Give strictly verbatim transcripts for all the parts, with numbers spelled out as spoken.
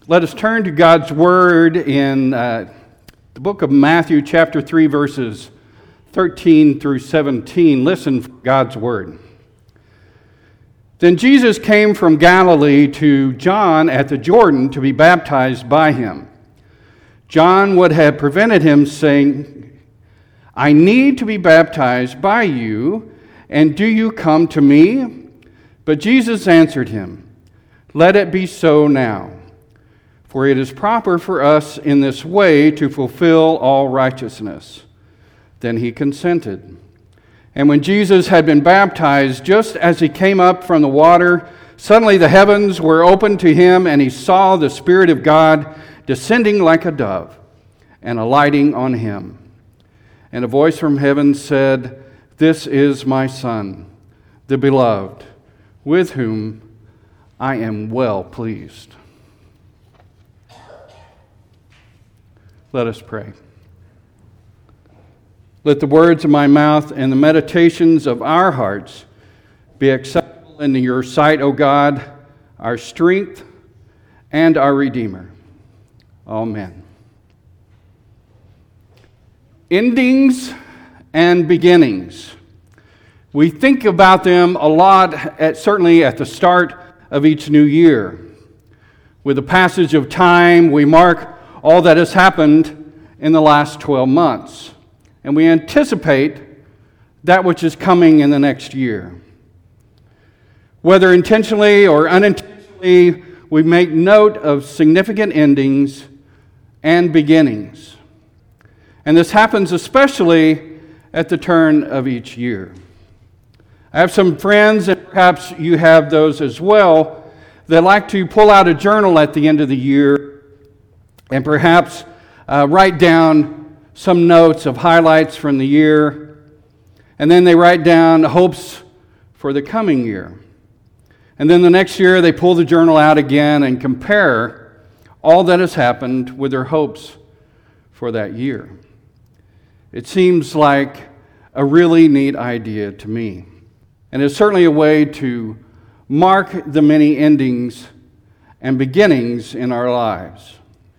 Let us turn to God's Word in uh, the book of Matthew, chapter three, verses thirteen through seventeen. Listen for God's Word. Then Jesus came from Galilee to John at the Jordan to be baptized by him. John would have prevented him, saying, "I need to be baptized by you, and do you come to me?" But Jesus answered him, "Let it be so now. For it is proper for us in this way to fulfill all righteousness." Then he consented. And when Jesus had been baptized, just as he came up from the water, suddenly the heavens were opened to him, and he saw the Spirit of God descending like a dove and alighting on him. And a voice from heaven said, "This is my Son, the beloved, with whom I am well pleased." Let us pray. Let the words of my mouth and the meditations of our hearts be acceptable in your sight, O God, our strength and our Redeemer. Amen. Endings and beginnings. We think about them a lot, at, certainly at the start of each new year. With the passage of time, we mark all that has happened in the last twelve months. And we anticipate that which is coming in the next year. Whether intentionally or unintentionally, we make note of significant endings and beginnings. And this happens especially at the turn of each year. I have some friends, and perhaps you have those as well, that like to pull out a journal at the end of the year and perhaps uh, write down some notes of highlights from the year, and then they write down hopes for the coming year. And then the next year they pull the journal out again and compare all that has happened with their hopes for that year. It seems like a really neat idea to me, and it's certainly a way to mark the many endings and beginnings in our lives.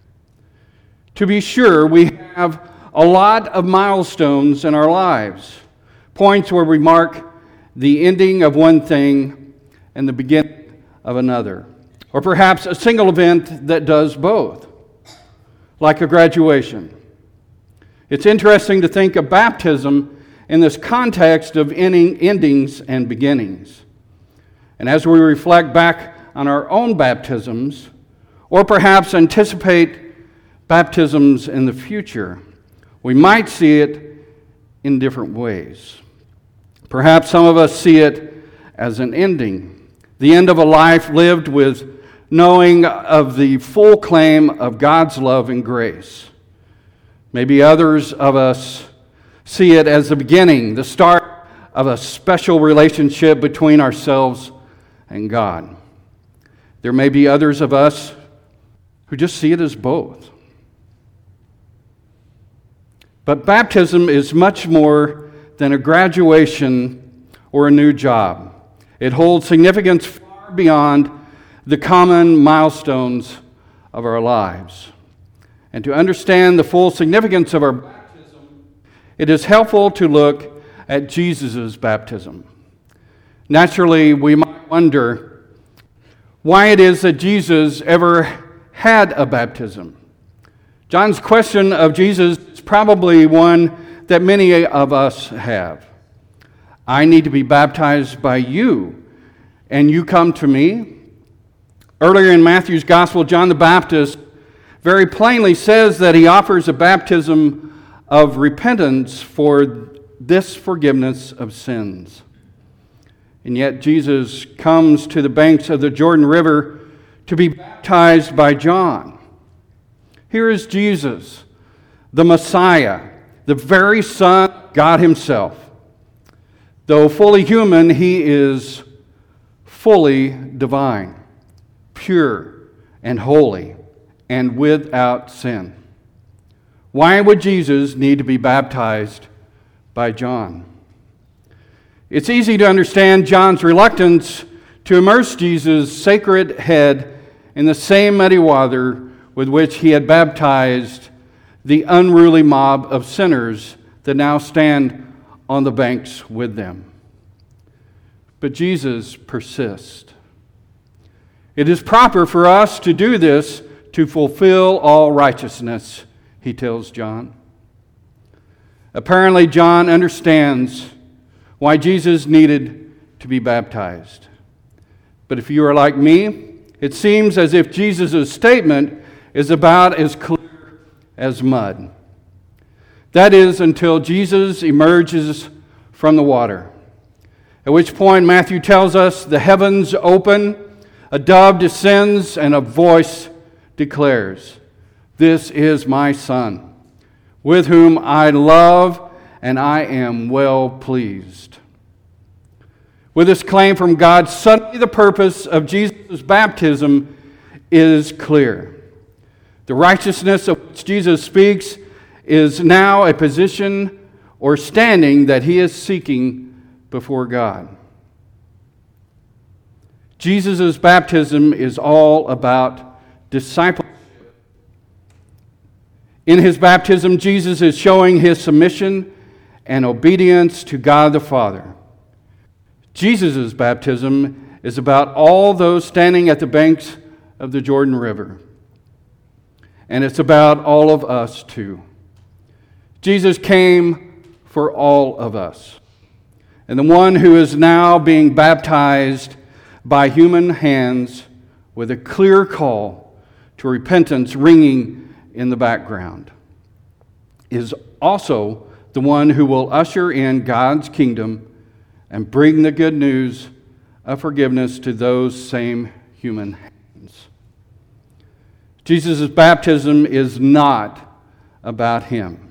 To be sure, we have a lot of milestones in our lives, points where we mark the ending of one thing and the beginning of another, or perhaps a single event that does both, like a graduation. It's interesting to think of baptism in this context of ending, endings and beginnings. And as we reflect back on our own baptisms, or perhaps anticipate baptisms in the future, we might see it in different ways. Perhaps some of us see it as an ending, the end of a life lived with knowing of the full claim of God's love and grace. Maybe others of us see it as the beginning, the start of a special relationship between ourselves and God. There may be others of us who just see it as both. But baptism is much more than a graduation or a new job. It holds significance far beyond the common milestones of our lives. And to understand the full significance of our baptism, it is helpful to look at Jesus' baptism. Naturally, we might wonder why it is that Jesus ever had a baptism. John's question of Jesus is probably one that many of us have. I need to be baptized by you, and you come to me? Earlier in Matthew's Gospel, John the Baptist very plainly says that he offers a baptism of repentance for this forgiveness of sins. And yet Jesus comes to the banks of the Jordan River to be baptized by John. Here is Jesus, the Messiah, the very Son of God himself. Though fully human, he is fully divine, pure and holy, and without sin. Why would Jesus need to be baptized by John? It's easy to understand John's reluctance to immerse Jesus' sacred head in the same muddy water with which he had baptized the unruly mob of sinners that now stand on the banks with them. But Jesus persists. It is proper for us to do this to fulfill all righteousness, he tells John. Apparently, John understands why Jesus needed to be baptized. But if you are like me, it seems as if Jesus' statement is about as clear as mud. That is, until Jesus emerges from the water, at which point Matthew tells us the heavens open, a dove descends, and a voice declares, "This is my Son, with whom I love and I am well pleased." With this claim from God, suddenly the purpose of Jesus' baptism is clear. The righteousness of which Jesus speaks is now a position or standing that he is seeking before God. Jesus' baptism is all about discipleship. In his baptism, Jesus is showing his submission and obedience to God the Father. Jesus' baptism is about all those standing at the banks of the Jordan River. And it's about all of us too. Jesus came for all of us. And the one who is now being baptized by human hands with a clear call to repentance ringing in the background is also the one who will usher in God's kingdom and bring the good news of forgiveness to those same human hands. Jesus' baptism is not about him.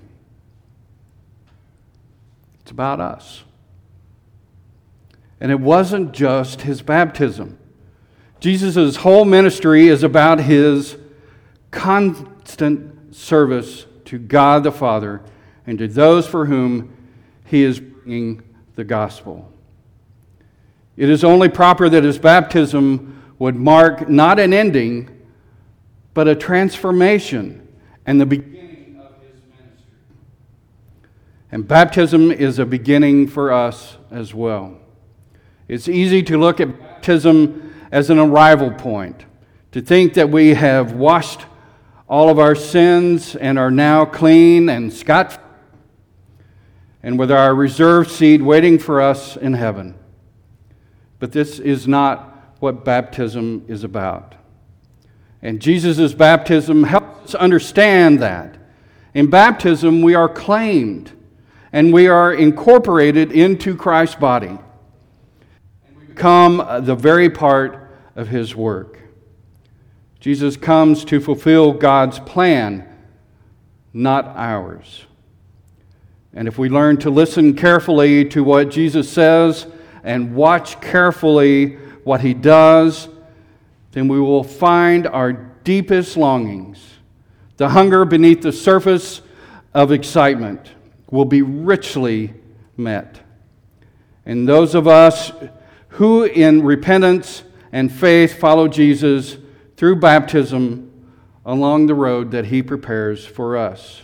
It's about us. And it wasn't just his baptism. Jesus' whole ministry is about his constant service to God the Father and to those for whom he is bringing the gospel. It is only proper that his baptism would mark not an ending, but a transformation and the beginning of his ministry. And baptism is a beginning for us as well. It's easy to look at baptism as an arrival point, to think that we have washed all of our sins and are now clean and scot-free, and with our reserved seat waiting for us in heaven. But this is not what baptism is about. And Jesus' baptism helps us understand that. In baptism, we are claimed and we are incorporated into Christ's body. And we become the very part of his work. Jesus comes to fulfill God's plan, not ours. And if we learn to listen carefully to what Jesus says and watch carefully what he does, then we will find our deepest longings, the hunger beneath the surface of excitement, will be richly met. And those of us who in repentance and faith follow Jesus through baptism along the road that he prepares for us.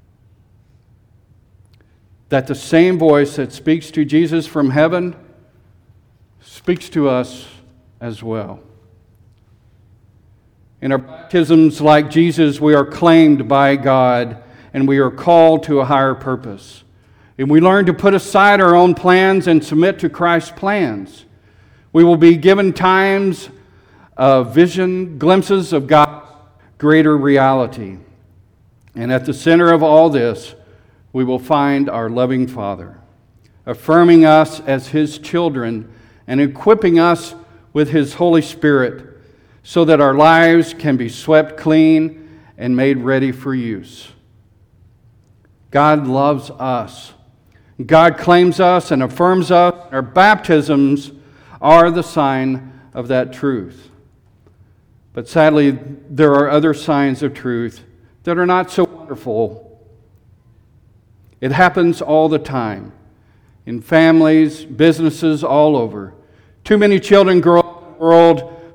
That the same voice that speaks to Jesus from heaven speaks to us as well. In our baptisms, like Jesus, we are claimed by God and we are called to a higher purpose. And we learn to put aside our own plans and submit to Christ's plans. We will be given times of vision, glimpses of God's greater reality. And at the center of all this, we will find our loving Father, affirming us as his children and equipping us with his Holy Spirit so that our lives can be swept clean and made ready for use. God loves us. God claims us and affirms us. Our baptisms are the sign of that truth. But sadly, there are other signs of truth that are not so wonderful. It happens all the time, in families, businesses, all over. Too many children grow up in a world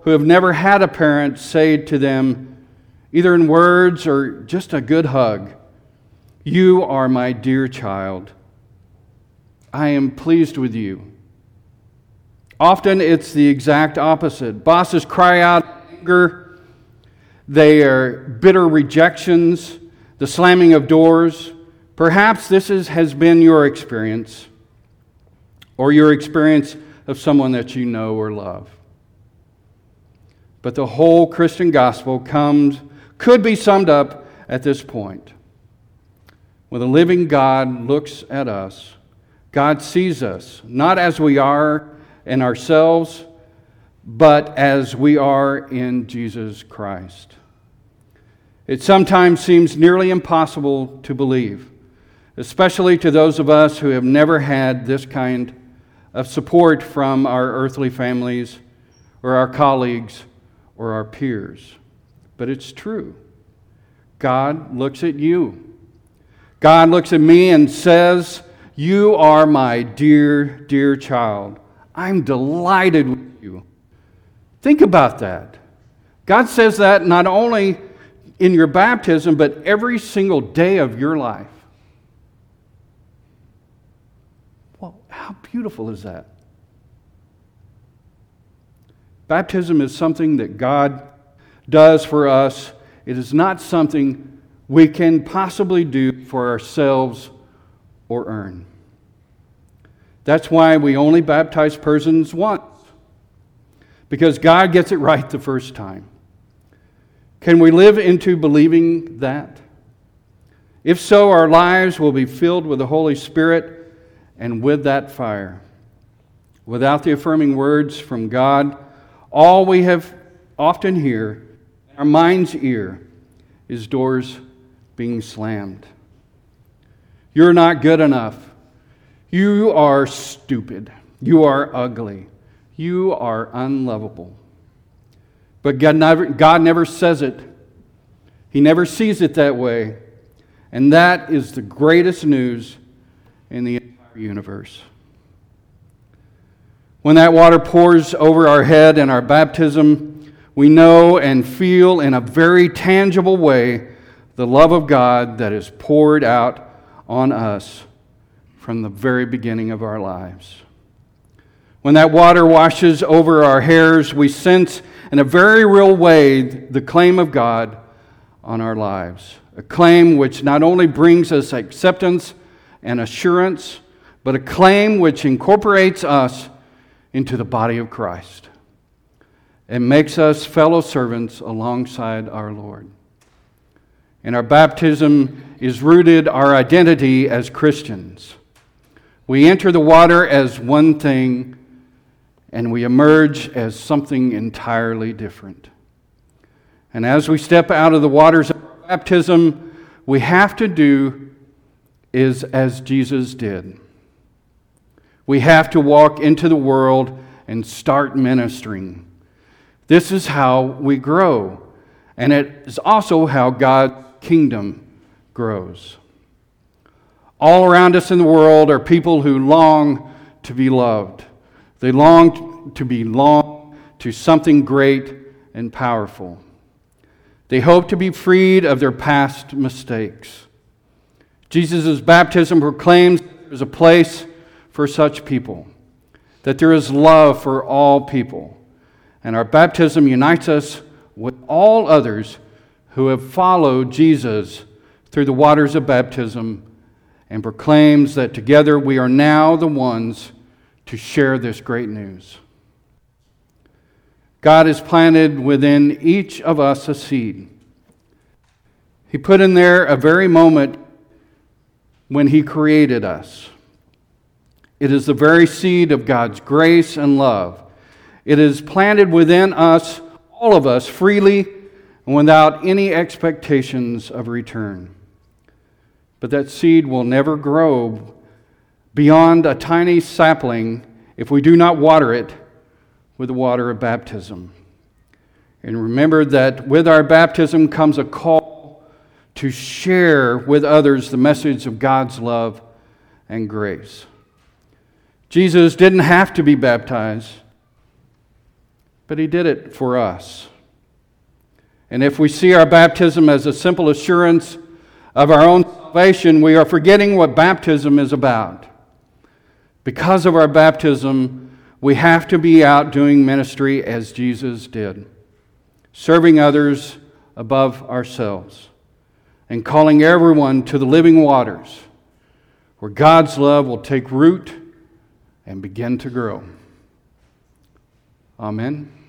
who have never had a parent say to them, either in words or just a good hug, "You are my dear child. I am pleased with you." Often it's the exact opposite. Bosses cry out in anger. They are bitter rejections, the slamming of doors. Perhaps this is, has been your experience, or your experience of someone that you know or love. But the whole Christian gospel comes, could be summed up at this point. When the living God looks at us, God sees us, not as we are in ourselves, but as we are in Jesus Christ. It sometimes seems nearly impossible to believe, especially to those of us who have never had this kind of support from our earthly families or our colleagues or our peers. But it's true. God looks at you. God looks at me and says, "You are my dear, dear child. I'm delighted with you." Think about that. God says that not only in your baptism, but every single day of your life. Well, how beautiful is that? Baptism is something that God does for us. It is not something we can possibly do for ourselves or earn. That's why we only baptize persons once, because God gets it right the first time. Can we live into believing that? If so, our lives will be filled with the Holy Spirit and with that fire. Without the affirming words from God, all we have often hear, our mind's ear, is doors being slammed. You're not good enough. You are stupid. You are ugly. You are unlovable. But God never, God never says it. He never sees it that way. And that is the greatest news in the entire universe. When that water pours over our head in our baptism, we know and feel in a very tangible way the love of God that is poured out on us from the very beginning of our lives. When that water washes over our hairs, we sense in a very real way the claim of God on our lives. A claim which not only brings us acceptance and assurance, but a claim which incorporates us into the body of Christ and makes us fellow servants alongside our Lord. In our baptism is rooted our identity as Christians. We enter the water as one thing, and we emerge as something entirely different. And as we step out of the waters of baptism, we have to do is as Jesus did. We have to walk into the world and start ministering. This is how we grow, and it is also how God's kingdom grows. All around us in the world are people who long to be loved. They long to belong to something great and powerful. They hope to be freed of their past mistakes. Jesus' baptism proclaims there is a place for such people, that there is love for all people, and our baptism unites us with all others who have followed Jesus through the waters of baptism, and proclaims that together we are now the ones to share this great news. God has planted within each of us a seed. He put in there a very moment when He created us. It is the very seed of God's grace and love. It is planted within us, all of us, freely and without any expectations of return. But that seed will never grow beyond a tiny sapling if we do not water it with the water of baptism. And remember that with our baptism comes a call to share with others the message of God's love and grace. Jesus didn't have to be baptized, but He did it for us. And if we see our baptism as a simple assurance of our own salvation, we are forgetting what baptism is about. Because of our baptism, we have to be out doing ministry as Jesus did, serving others above ourselves, and calling everyone to the living waters, where God's love will take root and begin to grow. Amen.